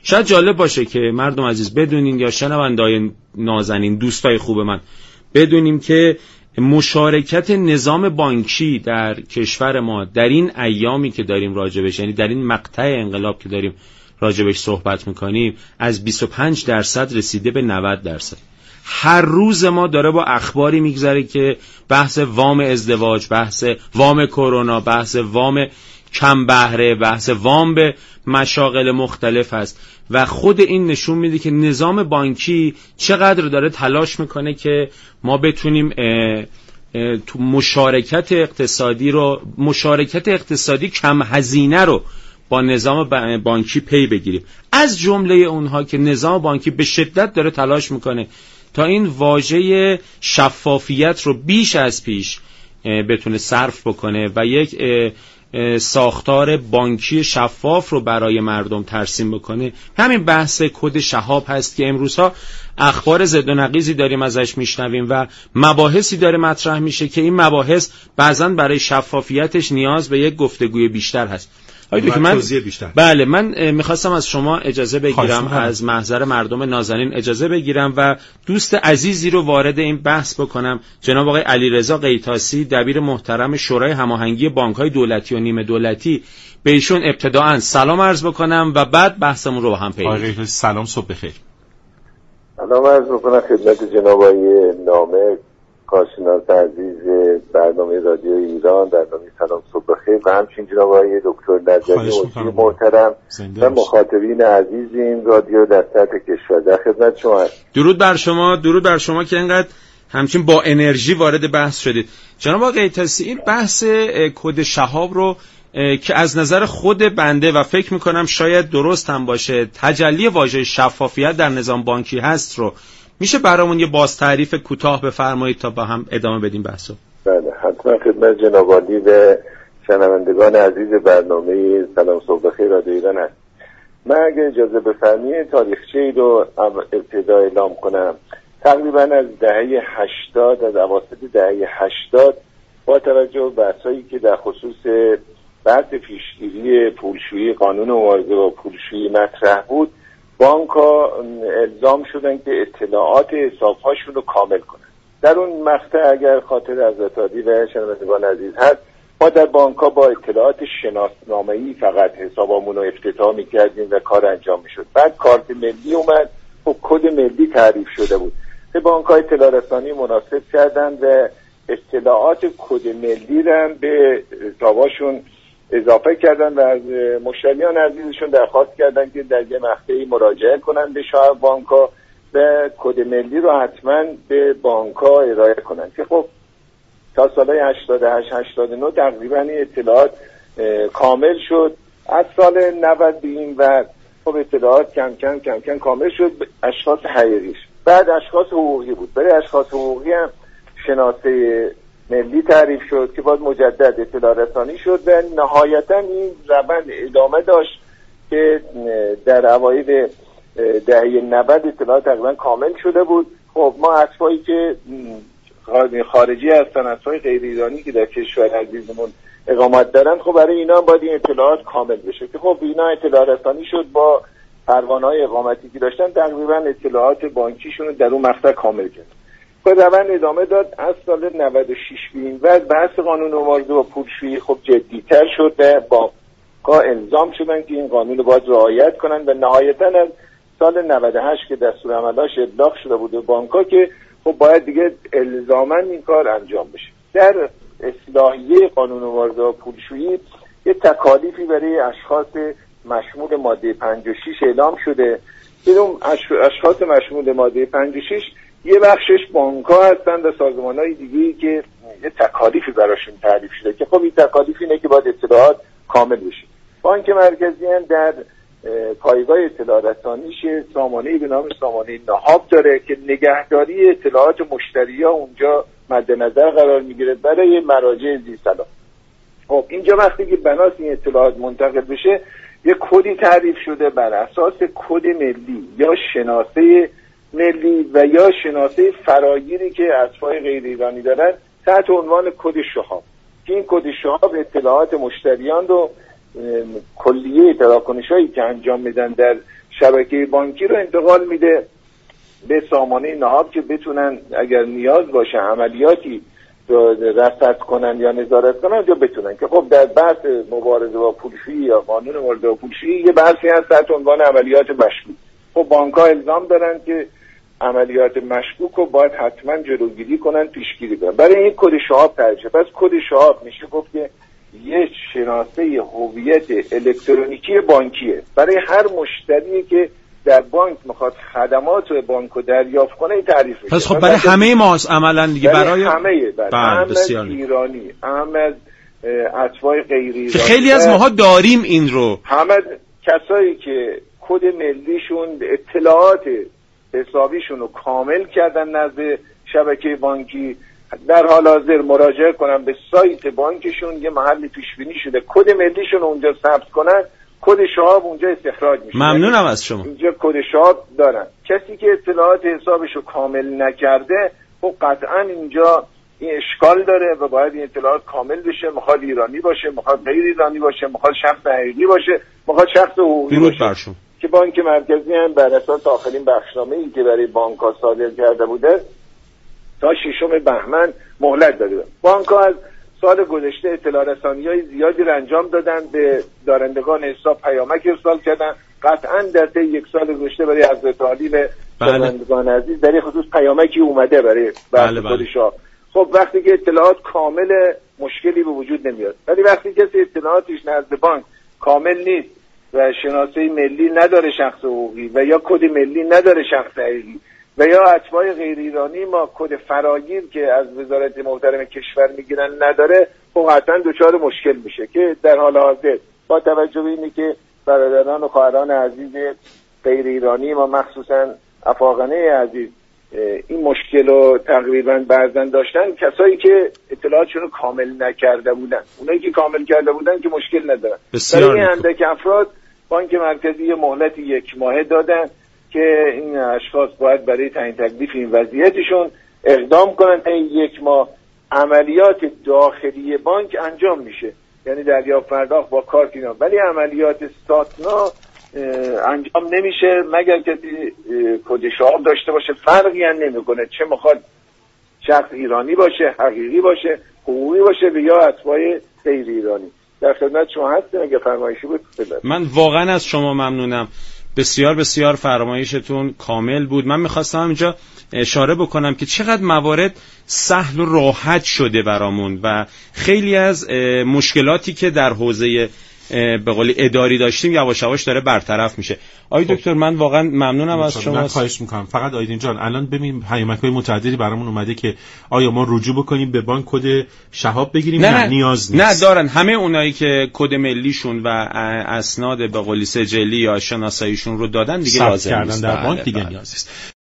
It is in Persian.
شاید جالب باشه که مردم عزیز بدونین یا شنونده‌های نازنین دوستای خوب من بدونیم که مشارکت نظام بانکی در کشور ما در این ایامی که داریم راجبش، یعنی در این مقطع انقلاب که داریم راجبش صحبت میکنیم، از 25% رسیده به 90%. هر روز ما داره با اخباری میگذره که بحث وام ازدواج، بحث وام کرونا، بحث وام کم بهره، بحث وام به مشاغل مختلف هست و خود این نشون میده که نظام بانکی چقدر داره تلاش میکنه که ما بتونیم تو مشارکت اقتصادی کم هزینه رو با نظام بانکی پی بگیریم. از جمله اونها که نظام بانکی به شدت داره تلاش میکنه تا این واژه شفافیت رو بیش از پیش بتونه صرف بکنه و یک ساختار بانکی شفاف رو برای مردم ترسیم بکنه. همین بحث کد شهاب هست که امروزها اخبار ضد و نقیضی داریم ازش میشنویم و مباحثی داره مطرح میشه که این مباحث بعضاً برای شفافیتش نیاز به یک گفتگوی بیشتر هست. بله، من میخواستم از شما اجازه بگیرم، از محضر مردم نازنین اجازه بگیرم و دوست عزیزی رو وارد این بحث بکنم، جناب آقای علیرضا قیتاسی، دبیر محترم شورای هماهنگی بانک‌های دولتی و نیمه دولتی. به ایشون ابتداءً سلام عرض بکنم و بعد بحثمون رو با هم پیگیریم. آقای قیتاسی سلام، صبح بخیر. سلام عرض بکنم خدمت جناب آقای نامه کارشناس عزیز برنامه رادیو ایران، برنامه سلام صبح بخیر، و همچنین جناب آقای دکتر نجاری مجری محترم و مخاطبین عزیز این رادیو در سطح کشور. در خدمت شما هستم. درود بر شما که اینقدر همچین با انرژی وارد بحث شدید. جناب آقای قیتاسی، این بحث کد شهاب رو که از نظر خود بنده و فکر میکنم شاید درست هم باشه تجلی واژه شفافیت در نظام بانکی هست رو میشه برامون یه باز تعریف کوتاه بفرمایید تا با هم ادامه بدیم بحثو؟ بله، حتما خدمت جناب عالی و شنوندگان عزیز برنامه سلام صبح بخیر رادیو ایران هست. من اگه اجازه بفرمایید تاریخچه‌ای رو ابتدا اعلام کنم. تقریبا از دهه 80، از اواسط دهه 80 با توجه به بحثایی که در خصوص بحث پیشگیری پولشویی، قانون مبارزه با پولشویی مطرح بود، بانک‌ها الزام شدن که اطلاعات حساب‌هاشون رو کامل کنن. در اون مقطع اگر خاطر حضرت عالی و شنوندگان عزیز هست، ما در بانک‌ها با اطلاعات شناسنامه‌ای فقط حسابامون رو افتتاح می‌کردیم و کار انجام می‌شد. بعد کارت ملی اومد و کد ملی تعریف شده بود. به بانک‌ها اطلاع رسانی مناسب کردن و اطلاعات کد ملی رو به حساباشون اضافه کردن و از مشتریان عزیزشون درخواست کردن که در یه مقطعی مراجعه کنن به شاهد بانک‌ها و کد ملی رو حتما به بانک‌ها ارائه کنن که خب تا سالهای 88-89 تقریبا این اطلاعات کامل شد. از سال 90 به این و خب اطلاعات کم کم کامل شد اشخاص حقیقیش. بعد اشخاص حقوقی بود. برای اشخاص حقوقی هم شناسه ملی تعریف شد که باید مجدد اطلاع رسانی شد و نهایتا این روند ادامه داشت که در اوایل دهه 90 اطلاعات تقریبا کامل شده بود. خب ما اطفایی که خارجی هستن، اطفای غیر ایرانی که در کشور عزیزمون اقامت دارن، خب برای اینا باید این اطلاعات کامل بشه که خب اینا اطلاع رسانی شد با پروانه‌های اقامتی که داشتن، تقریبا اطلاعات بانکیشون رو در اون مقطع کامل کرد. روند ادامه داد. از سال 96 بین و بحث قانون مبارزه با پولشویی خب جدی‌تر شد و بانک‌ها الزام شدن که این قانون رو باید رعایت کنن و نهایتاً از سال 98 که دستورالعمل‌هاش ابلاغ شده بود به بانک‌ها که خب باید دیگه الزاماً این کار انجام بشه. در اصلاحیه قانون مبارزه با پولشویی یه تکالیفی برای اشخاص مشمول ماده 56 اعلام شده که اون اشخاص مشمول ماده 56 یه بخشش بانک‌ها هستن و سازمان‌های دیگه‌ای که یه تکالیفی براشون تعریف شده که خب این تکالیف اینه که باید اطلاعات کامل بشه. بانک مرکزی هم در پایگاه اطلاع رسانیش سامانه‌ای به نام سامانه نهاب داره که نگهداری اطلاعات مشتری‌ها اونجا مد نظر قرار میگیره برای مراجع ذی‌صلاح. خب اینجا وقتی که بناس این اطلاعات منتقل بشه یه کدی تعریف شده بر اساس کد ملی یا شناسه ملی و یا شناسه فراگیری که اطفای غیر ایرانی دارن تحت عنوان کد شهاب که این کد شهاب اطلاعات مشتریان رو کلیه تراکنش‌هایی که انجام میدن در شبکه بانکی رو انتقال میده به سامانه نهاد که بتونن اگر نیاز باشه عملیاتی رصد کنن یا نظارت کنن یا بتونن که خب در بحث مبارزه با پولشویی یا قانون مبارزه با پولشویی یه بحثی هست تحت عنوان عملیات مشکوک. خب بانک‌ها الزام دارن که عملیات مشکوک رو باید حتما جلوگیری کنن، پیشگیری کنن. برای این کد شهاب تعریف. پس کد شهاب میشه گفت که یه شناسه هویت الکترونیکی بانکیه برای هر مشتری که در بانک میخواد خدمات بانک رو دریافت کنه. این تعریف میشه. پس خب برای همه ماست عملا دیگه، برای همه، هم از ایرانی، هم از اتباع غیر ایرانی که خیلی از ماها داریم این رو، همه کسایی که کد ملیشون اطلاعات حسابیشون رو کامل کردن نزد شبکه بانکی در حال حاضر مراجعه کنن به سایت بانکشون، یه محلی پیش بینی شده کد ملیشون رو اونجا ثبت کنن، کد شهاب اونجا استخراج میشه. ممنونم از شما. اینجا کد شهاب دارن. کسی که اطلاعات حسابش رو کامل نکرده خب قطعا اینجا این اشکال داره و باید این اطلاعات کامل بشه. میخواد ایرانی باشه، میخواد غیر ایرانی باشه، میخواد شخص حقیقی باشه، میخواد شخص حقوقی باشه. که بانک مرکزی هم بر اساس آخرین بخشنامه‌ای که برای بانک‌ها صادر کرده بوده تا 6 بهمن مهلت داده. بانک‌ها از سال گذشته اطلاع رسانی‌های زیادی رو انجام دادن، به دارندگان حساب پیامک ارسال کردن. قطعاً در طی یک سال گذشته برای حضرت عالی و دارندگان عزیز در این خصوص پیامکی اومده برای خودشا. خب وقتی که اطلاعات کامل مشکلی به وجود نمیاد، ولی وقتی کسی اطلاعاتش نزد بانک کامل نیست و شناسه ملی نداره شخص حقوقی و یا کد ملی نداره شخص حقیقی و یا اتباع غیر ایرانی ما کد فراگیر که از وزارت محترم کشور میگیرن نداره، خب قطعا دچار مشکل میشه که در حال حاضر با توجه به اینی که برادران و خواهران عزیز غیر ایرانی ما مخصوصا افاقنه عزیز این مشکل رو تقریبا بعضن داشتن، کسایی که اطلاعاتشون رو کامل نکرده بودن، اونایی که کامل کرده بودن که مشکل ندارن. برای اندک افراد بانک مرکزی مهلت 1 ماهه دادن که این اشخاص باید برای تعیین تکلیف این وضعیتشون اقدام کنن. این 1 ماه عملیات داخلی بانک انجام میشه، یعنی دریافت پرداخت با کارت اینا، ولی عملیات ساتنا انجام نمیشه مگر کسی کد شهاب داشته باشه. فرقی هم نمیکنه چه میخواد شخص ایرانی باشه، حقیقی باشه، حقوقی باشه و یا اتباع غیر ایرانی. در خدمت شما هستم، اگه فرمایشی بود بده. من واقعا از شما ممنونم. بسیار بسیار فرمایشتون کامل بود. من میخواستم اینجا اشاره بکنم که چقدر موارد سهل و راحت شده برامون و خیلی از مشکلاتی که در حوزه به قولی اداری داشتیم یواش یواش داره برطرف میشه. آقای دکتر من واقعا ممنونم از شما. من خواهش میکنم. فقط آیدین جان الان ببین پیامک‌های متعددی برامون اومده که آیا ما رجوع بکنیم به بانک کد شهاب بگیریم؟ نه نیاز نیست. نه دارن همه اونایی که کد ملیشون و اسناد به قولی سجلی یا شناساییشون رو دادن دیگه لازم نیست. در بانک دیگه نیاز نیست.